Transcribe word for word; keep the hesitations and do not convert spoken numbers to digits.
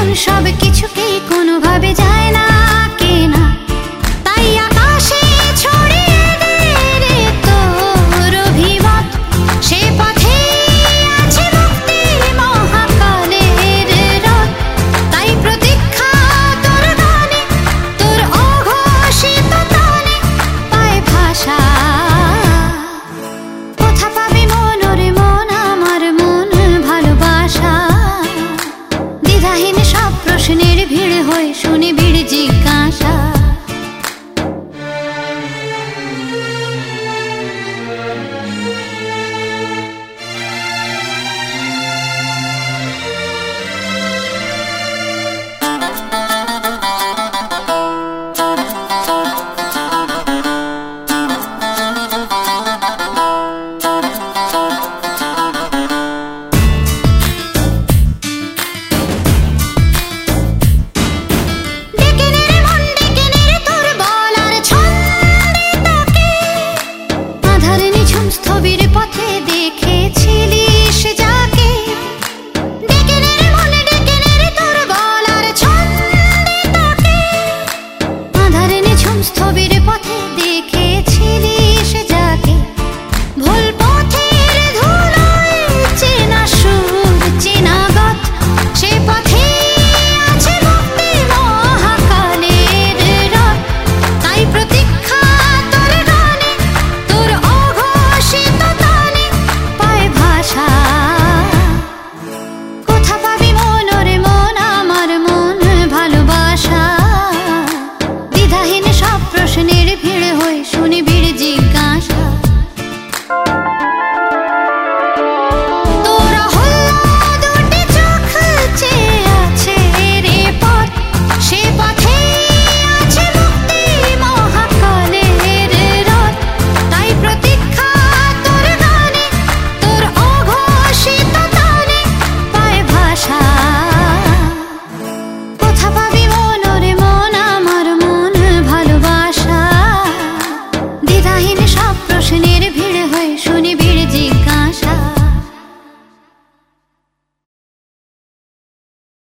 সব কিছুকেই কোনোভাবে যায় না কেনা, তাই আকাশে ছড়িয়ে দে রে তোর অভিমত। সে পথে আছে মুক্তি মহাকালের রথ, তাই প্রতীক্ষা তোর গানে, তোর অঘোষিত তানে পায় ভাষা। কোথা পাবি মন রে মন, আমার মন ভালোবাসা। দ্বিধাহীন সব প্রশ্নের ভিড় হয়ে শুনে ভিড় জিজ্ঞাসা। স্থবির পথে দেখেছিলিস যাকে, ডেকে নে রে মন, ডেকে নে রে তোর বলার ছন্দে তাকে। আঁধারে নিঝুম স্থবির পথে দেখেছিলিস যাকে, ভুল পথের ধুলোয় চেনা সুর চেনা গত। সে পথে আছে মুক্তি মহাকালের রথ, তাই প্রতীক্ষা তোর গানে, তোর অঘোষিত তানে পায় ভাষা। কোথা পাবি মন রে মন, আমার মন ভালোবাসা। দ্বিধাহীন সব প্রশ্নের ভিড় হয়ে শুনি ভিড় জিজ্ঞাসা। তোর হলো দুটি চোখ চেয়ে আছে রে পথ, সে পথে আছে মুক্তি মহাকালের রথ, তাই প্রতীক্ষা তোর গানে, তোর অঘোষিত তানে পায় ভাষা। কোথা পাবি মন রে মন, আমার মন ভালোবাসা। দ্বিধাহীন সব প্রশ্নের ভিড় হয়ে